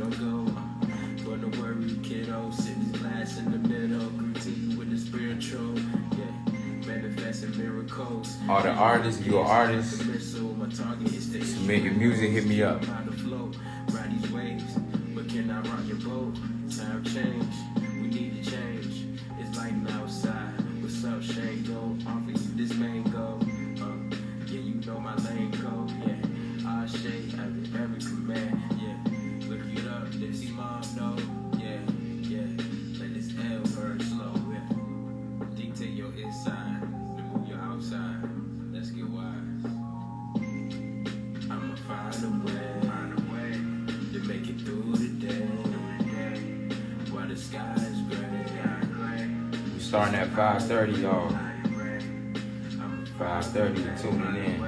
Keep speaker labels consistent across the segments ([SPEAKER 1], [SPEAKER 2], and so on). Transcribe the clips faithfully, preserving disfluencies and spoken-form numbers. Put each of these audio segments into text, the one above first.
[SPEAKER 1] don't go. Gonna worry, kiddo. Sit this glass in the middle. Greet to you with the spiritual. Yeah, manifesting miracles.
[SPEAKER 2] All the artists, if you're an artist, submit your music, hit me up.
[SPEAKER 1] Ride these waves, but can I rock your boat? Time change, we need to change. It's like outside. What's up, Shane? Go offer you this mango. Uh, yeah, you know my lane code. Yeah, I shake every every command. Yeah, look it up, Dipsy Mom, no. Yeah, yeah, let this L burn slow. Yeah, dictate your inside, remove your outside. Let's get wise. I'ma find a way, find a way to make it through the day. While the sky is gray.
[SPEAKER 2] We starting at five thirty, y'all. five thirty, tuning in.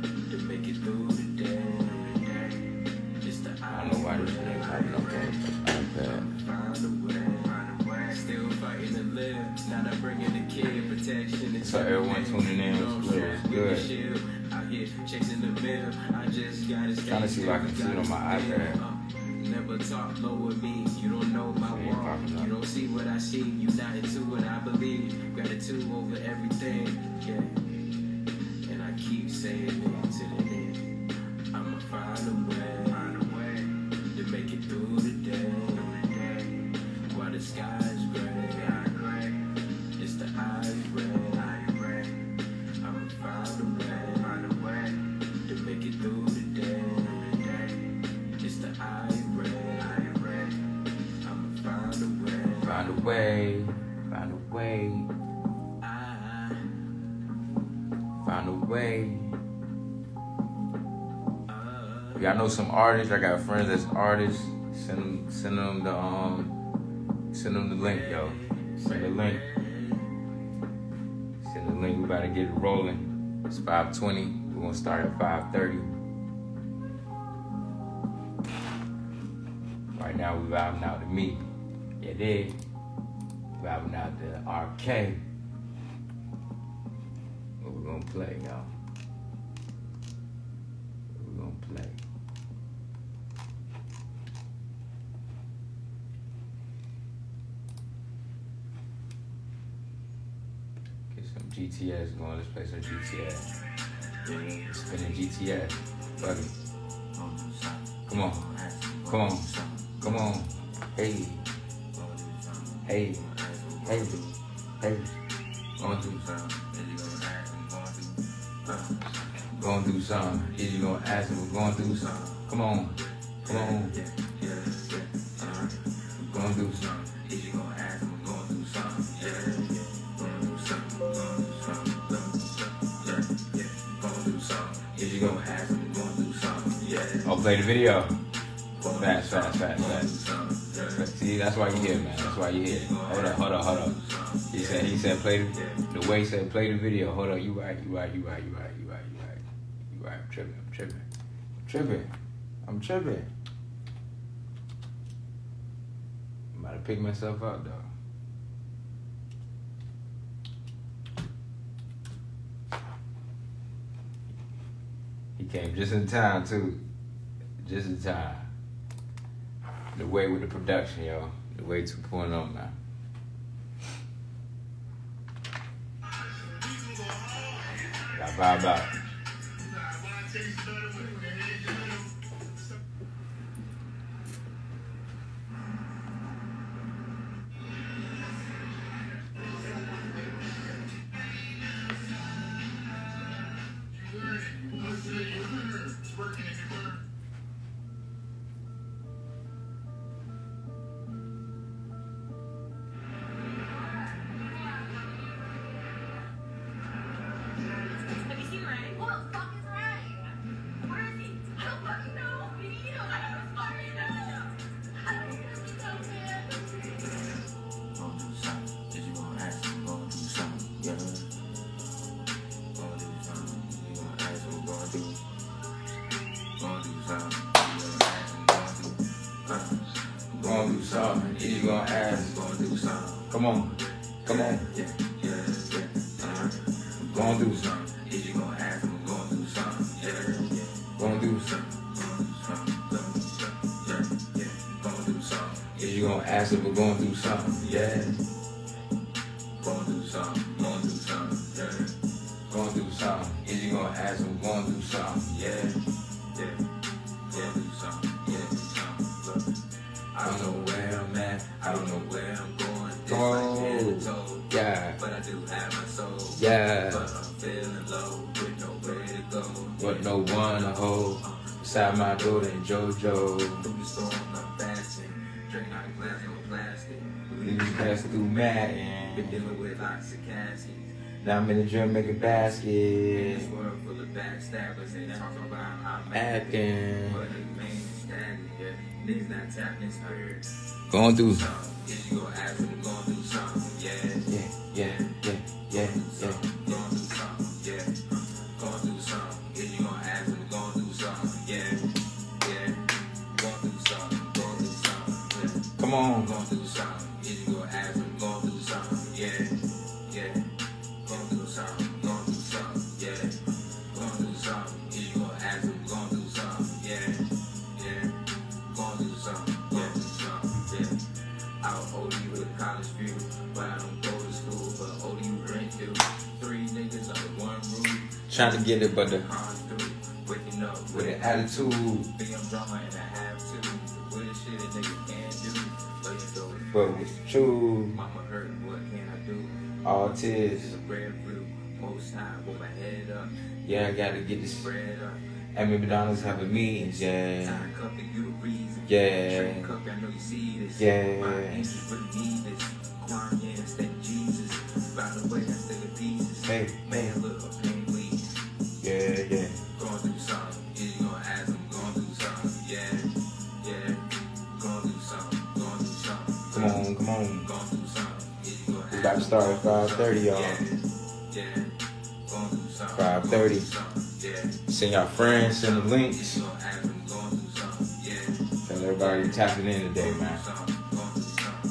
[SPEAKER 2] I don't know why this thing popping up on the iPad.
[SPEAKER 1] Still fighting to live. Now I'm bringing the kid protection.
[SPEAKER 2] So everyone tuning in, it's good.
[SPEAKER 1] Out here chasing the mill. I just gotta stay.
[SPEAKER 2] Trying to see if I can see it on my iPad.
[SPEAKER 1] Never talk low with me. You don't know my walk. You don't see what I see. You not into what I believe. Gratitude over everything. Yeah. And I keep saying it to the end. I'ma find a way, find a way to make it through the day. While the sky is gray, it's the eyes red. I'ma find a way, find a way to make it through the day. It's the eyes red. I'ma find a way,
[SPEAKER 2] Find a way, find a way,
[SPEAKER 1] I,
[SPEAKER 2] find a way.
[SPEAKER 1] uh,
[SPEAKER 2] Y'all know some artists. I got friends that's artists. Send them, send them the um, send them the link, yo. Send the link. Send the link. We about to get it rolling. It's five twenty. We're gonna start at five thirty. Right now we vibing out to me. Yeah, they vibing out to R K. What we gonna play, y'all? What we gonna play? Get some G T S going. Let's play some G T S. Spinning G T S. Fuck it. Come on. Come on. Come on. Hey. Hey. Hey. Hey. Going through something. Going through something. Is you gonna ask him? We're going through something. Come on. Come on. Going through something. Is you gonna ask him? We're going through something. Yeah. Going through something. Going through something. Yeah. Going through something. Is you gonna ask him? We're going through something. Yeah. I'll play the video. Fast, fast, fast, fast. See, that's why you here, man. That's why you here. Hold up, hold up, hold up. He said, he said, play the, the way he said, play the video. Hold up, you right, you right, you right, you right, you right, you right, you right. I'm tripping, I'm tripping, I'm tripping, I'm tripping. I'm about to pick myself up, though. He came just in time, too. Just in time. The way with the production, yo. The way two point oh, man. Y'all vibe out. Gonna do something. Is you gonna ask? Come on. Come on. Gonna do something. Is you gonna ask? I'm gonna do something. Gonna do something. gonna ask if we're going through something? Yeah.
[SPEAKER 1] Going through something, going through something, yeah.
[SPEAKER 2] Going through something. Is you gonna ask if we're going through something?
[SPEAKER 1] Yeah, yeah. Going through something, going through something. Look, I don't know where I'm at, I don't know where I'm going. It's
[SPEAKER 2] Go.
[SPEAKER 1] like head to toe,
[SPEAKER 2] Yeah.
[SPEAKER 1] but I do have my soul.
[SPEAKER 2] Yeah.
[SPEAKER 1] But I'm feeling low, with nowhere to go.
[SPEAKER 2] With no one to hold. Beside my door than JoJo.
[SPEAKER 1] Through the storm, I'm fasting. Drink out of glass, no plastic.
[SPEAKER 2] We pass through Madden.
[SPEAKER 1] Been dealing with lots of caskets.
[SPEAKER 2] Now I'm in the gym making
[SPEAKER 1] In
[SPEAKER 2] baskets.
[SPEAKER 1] this world full of backstabbers, and talking about I'm
[SPEAKER 2] Acting.
[SPEAKER 1] But the main stagnant, yeah. Niggas not tapping spirit.
[SPEAKER 2] Going through.
[SPEAKER 1] If you go ask them, going through something, yeah.
[SPEAKER 2] Yeah, yeah, yeah, yeah, yeah.
[SPEAKER 1] Going through something, yeah. Going through something. If you gonna ask them, going through something, yeah. Yeah. Going through something, going through something, yeah.
[SPEAKER 2] Come on.
[SPEAKER 1] Going through something. If you go ask them, going through something, yeah. Yeah. Going through something, going through something, yeah. Going through something. If you go ask them, going through something, yeah. Yeah. Going through something, going through something, yeah. I'll hold you with a college view, but I don't go to school, but hold you drink you. Three niggas under one roof.
[SPEAKER 2] Trying to get it, but the
[SPEAKER 1] Cars through. Waking up
[SPEAKER 2] with an attitude.
[SPEAKER 1] Think I'm drama and I have to. With this shit a nigga can't do. But you feel me?
[SPEAKER 2] But it's true.
[SPEAKER 1] Mama hurt, what can I do?
[SPEAKER 2] All
[SPEAKER 1] This
[SPEAKER 2] tears.
[SPEAKER 1] is a breadfruit. Most time, hold my head up.
[SPEAKER 2] Yeah, I gotta get this.
[SPEAKER 1] Spread up.
[SPEAKER 2] At McDonald's having meetings, yeah.
[SPEAKER 1] Time cup and you the reason.
[SPEAKER 2] Yeah.
[SPEAKER 1] Drink cup, I know you see this.
[SPEAKER 2] Yeah.
[SPEAKER 1] My answers really need this. Choir, yeah, instead of Jesus. By the way, I still the pieces.
[SPEAKER 2] Hey,
[SPEAKER 1] Man,
[SPEAKER 2] man.
[SPEAKER 1] look, I'm pain bleed.
[SPEAKER 2] Yeah, yeah.
[SPEAKER 1] Going through something. Yeah, you gonna ask them, going through something. Yeah. Yeah. Going through something. Going through something.
[SPEAKER 2] Come on, come on.
[SPEAKER 1] Going through something. Yeah, you gonna
[SPEAKER 2] We
[SPEAKER 1] ask
[SPEAKER 2] about to
[SPEAKER 1] them,
[SPEAKER 2] start at
[SPEAKER 1] going through
[SPEAKER 2] five thirty, y'all.
[SPEAKER 1] something. Yeah. Yeah. Going through something.
[SPEAKER 2] five thirty.
[SPEAKER 1] Going through something. Yeah.
[SPEAKER 2] Send y'all friends, send the links.
[SPEAKER 1] You gonna ask them, going through something. Yeah.
[SPEAKER 2] Tell everybody to tap it in today, man.
[SPEAKER 1] Going through something. Going through something.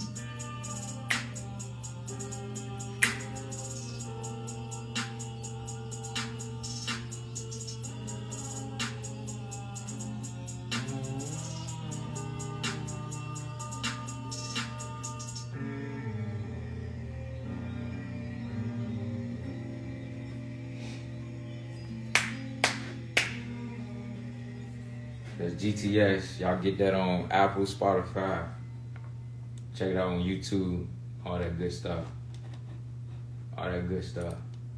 [SPEAKER 2] That's G T S. Y'all get that on Apple, Spotify. Check it out on YouTube. All that good stuff. All that good stuff.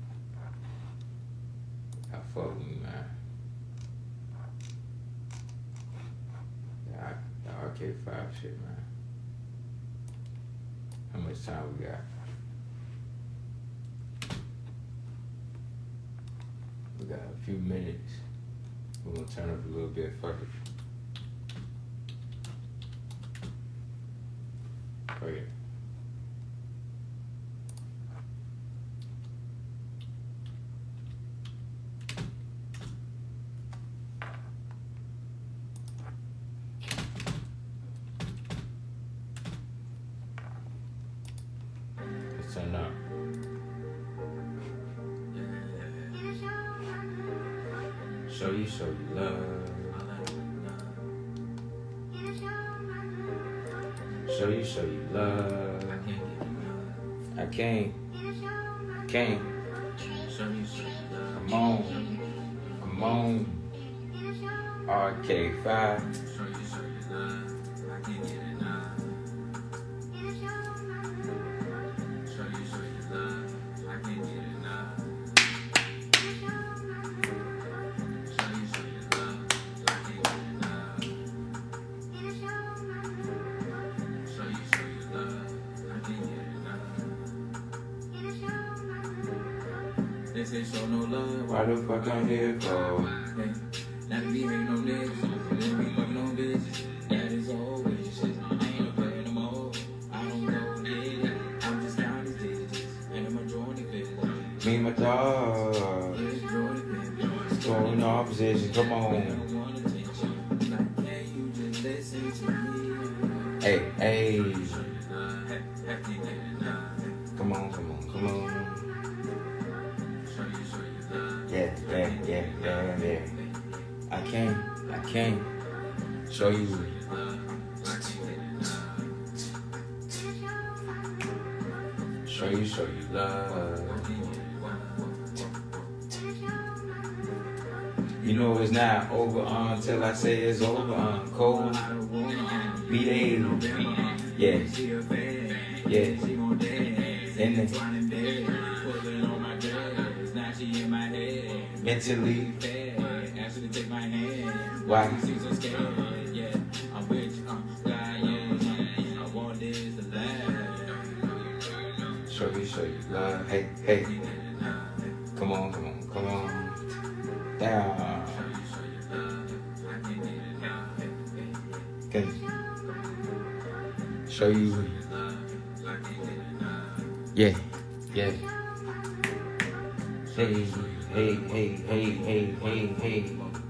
[SPEAKER 2] I fuck with me, man. Yeah, the Arcade five shit, man. How much time we got? We got a few minutes. We're gonna turn up a little bit. Fuck it. Fuck it. Let's turn up. Show you, show you love. Show you, show you love. I can't, can't. Come on, come on. R K five.
[SPEAKER 1] They say show no love.
[SPEAKER 2] Why the fuck I'm here for?
[SPEAKER 1] Hey, not to be ain't no niggas. Let me fucking on business. That is always shit. I ain't a player no more. I don't know it. I'm just down these digits. And I'm a Jordan fit.
[SPEAKER 2] Me and my dog.
[SPEAKER 1] It's Jordan fit.
[SPEAKER 2] Going off position. Come
[SPEAKER 1] I
[SPEAKER 2] on.
[SPEAKER 1] don't want attention. Like, can you just listen to me?
[SPEAKER 2] Hey, hey.
[SPEAKER 1] Hey, hey, hey, hey.
[SPEAKER 2] Come on, come on, come on. Yeah, yeah, yeah, yeah, yeah. I can't, I can't show you.
[SPEAKER 3] You know it's not over until I say it's over. Uh, cold, B-Day, yeah, yeah, in the mentally. Why? Show you, show you love. Hey, hey. Come on, come on, come on. Down. Can show you. Yeah, yeah. Hey, hey, hey, hey, hey, hey, hey.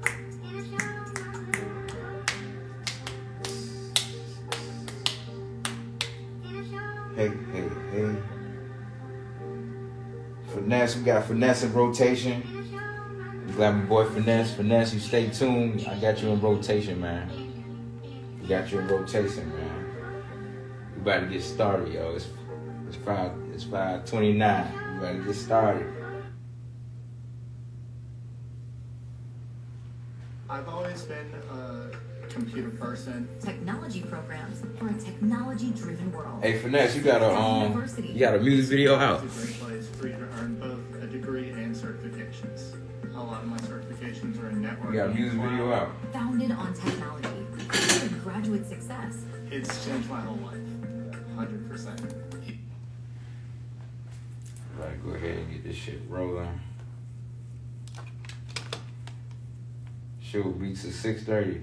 [SPEAKER 3] Hey, hey, hey. Finesse, we got Finesse in rotation. I'm glad my boy Finesse. Finesse, you stay tuned. I got you in rotation, man. We got you in rotation, man. We about to get started, yo. It's it's five it's five twenty-nine. We about to get started.
[SPEAKER 4] I've always been a computer person.
[SPEAKER 5] Technology programs for a technology-driven world.
[SPEAKER 3] Hey, Finesse, you got a um, you got a music video out.
[SPEAKER 4] It's a great place for you to earn both a degree and certifications. A lot of my certifications are in networking.
[SPEAKER 3] You got a music video out.
[SPEAKER 5] Founded on technology, and graduate success.
[SPEAKER 4] It's changed my whole life, one hundred percent.
[SPEAKER 3] Gotta go ahead and get this shit rolling. Shoot, beats at six thirty.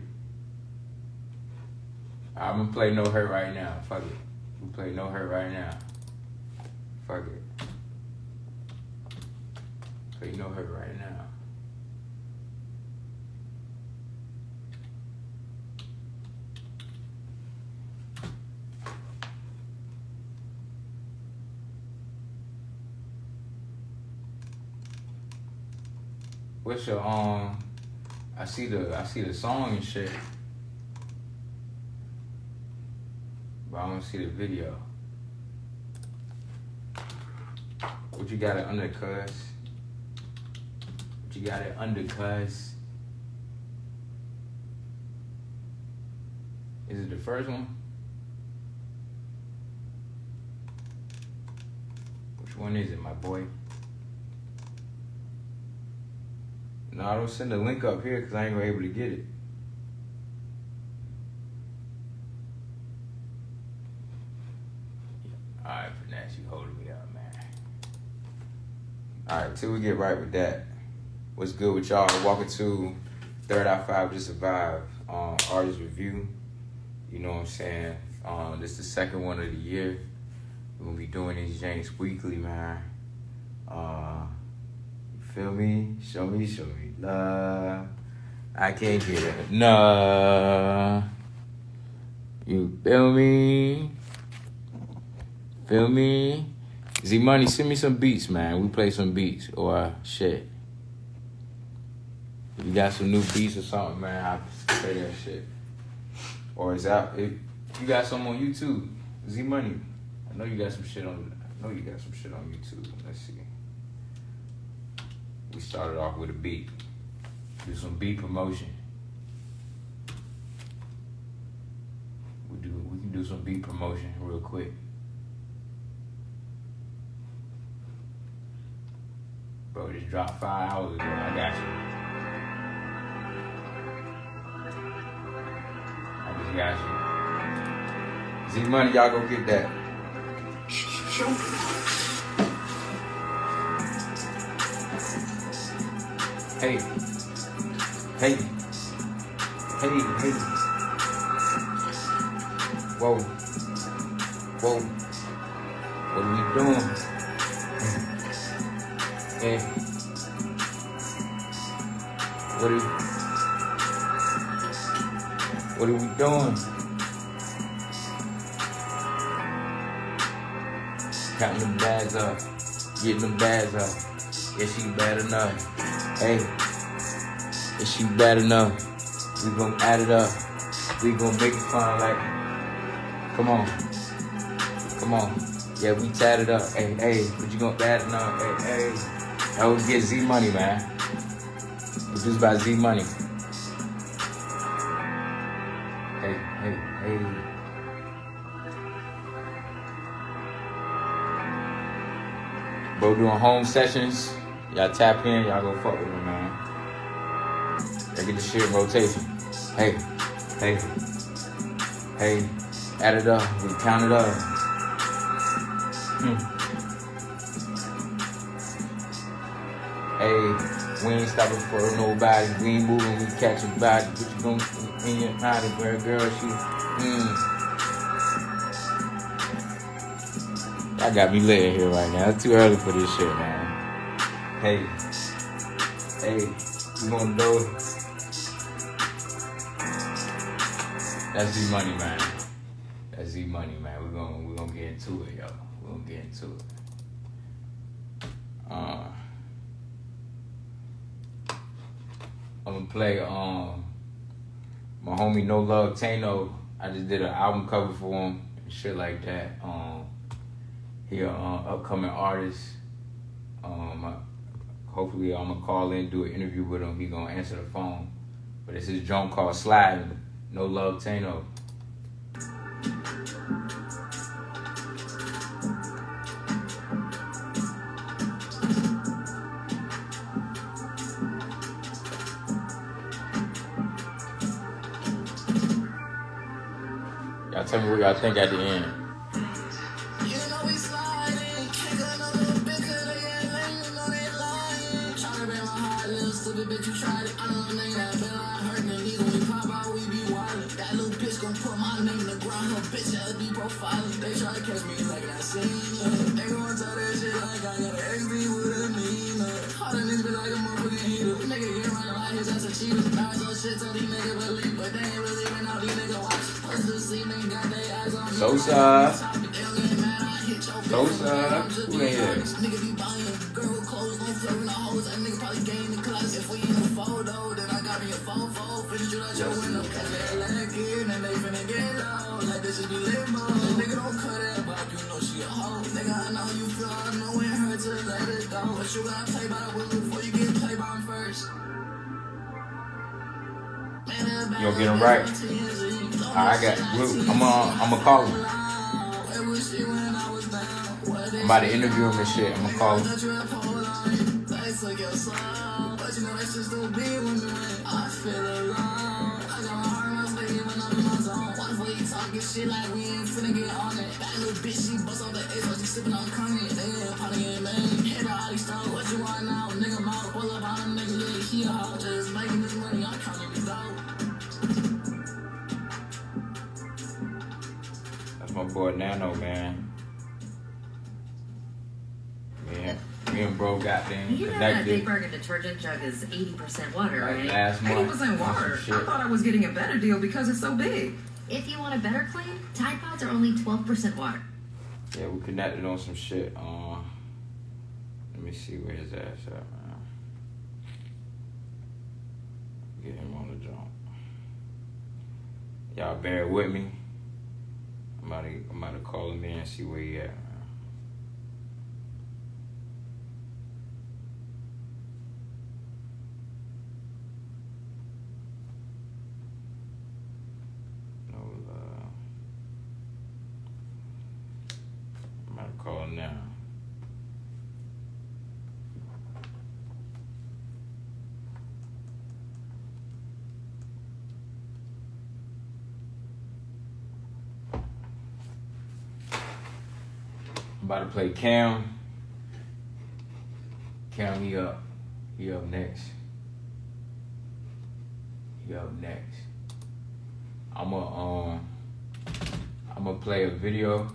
[SPEAKER 3] I'm gonna play No Hurt right now. Fuck it. We play No Hurt right now. Fuck it. Play No Hurt right now. What's your um? I see the I see the song and shit, but I don't see the video. What you got it under, cuz? What you got it under, cuz? Is it the first one? Which one is it, my boy? No, I don't send the link up here because I ain't gonna be able to get it. Alright, Finesse, you holding me up, man. Alright, till we get right with that. What's good with y'all? Welcome to Third Eye Five to Survive um, artist review. You know what I'm saying? Um, this is the second one of the year. We're gonna be doing these James weekly, man. Uh, you feel me? Show me, show me love. I can't get it. Nah. You feel me? Feel me? Z Money, send me some beats, man. We play some beats or shit. If you got some new beats or something, man, I'll play that shit. Or is that if you got some on YouTube? Z Money, I know you got some shit on. I know you got some shit on YouTube. Let's see. We started off with a beat. Do some beat promotion. We do. We can do some beat promotion real quick. Bro, just dropped five hours ago. I got you. I just got you. Z Money, y'all go get that. Hey. Hey. Hey, hey. Whoa. Whoa. What are we doing? Hey. What are we What are we doing? Counting them bags up. Getting them bags up. Yeah, she bad enough. Hey. Is she bad enough? We gon' add it up. We gon' make it fun like. Come on. Come on. Yeah, we tatted up. Hey, hey. But you gon' add it up. Hey, hey. I always get Z Money, man. Produced by Z Money. Hey, hey, hey. Bro doing home sessions. Y'all tap in, y'all go fuck with him, man. Y'all get the shit in rotation. Hey, hey, hey. Add it up, we count it up. Hmm. Hey, we ain't stopping for nobody. We ain't moving, we catch a body. What you gonna in your body, girl, girl, she, mm. I got me lit here right now. It's too early for this shit, man. Hey, hey, we gonna do it. That's Z Money, man. That's Z Money, man. We're gonna we're gonna get into it, yo. We're gonna get into it. Uh, I'm gonna play um my homie No Love Tano. I just did an album cover for him and shit like that. Um, he a uh, upcoming artist. Um, I, hopefully I'm gonna call in, do an interview with him. He gonna answer the phone. But it's his joint called Sliding. No Love Tano. Y'all tell me what y'all think at the end. Sosa. Sosa. Who in here? You gonna get him right? I got. I'm gonna. I'm gonna call him. I'm about to interview him and shit. I'm gonna call him. That's my boy Nano, man. Yeah, me and bro got them
[SPEAKER 5] You know that
[SPEAKER 3] connected.
[SPEAKER 5] Big Burger detergent jug is eighty percent water,
[SPEAKER 3] Like
[SPEAKER 5] right?
[SPEAKER 3] last month.
[SPEAKER 6] eighty percent water.
[SPEAKER 3] Shit.
[SPEAKER 6] I thought I was getting a better deal because it's so big.
[SPEAKER 5] If you want a better clean, Tide Pods are only twelve percent water.
[SPEAKER 3] Yeah, we connected on some shit. Uh, let me see where his ass at, man. Get him on the jump. Y'all bear with me. I'm about to, I'm about to call him in and see where he at, man. No love. I'm about to call him now. About to play Cam. Cam, he up. He up next. He up next. I'ma um I'ma play a video.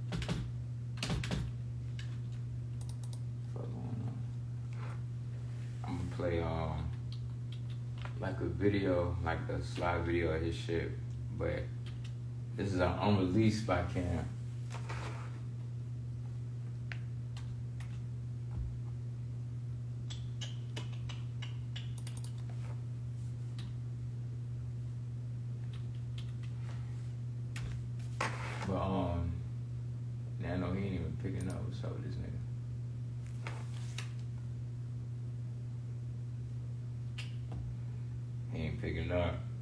[SPEAKER 3] I'm gonna play um like a video, like a slide video of his shit, but this is an unreleased by Cam. But um, Nano, he ain't even picking up. What's up with this nigga? picking up.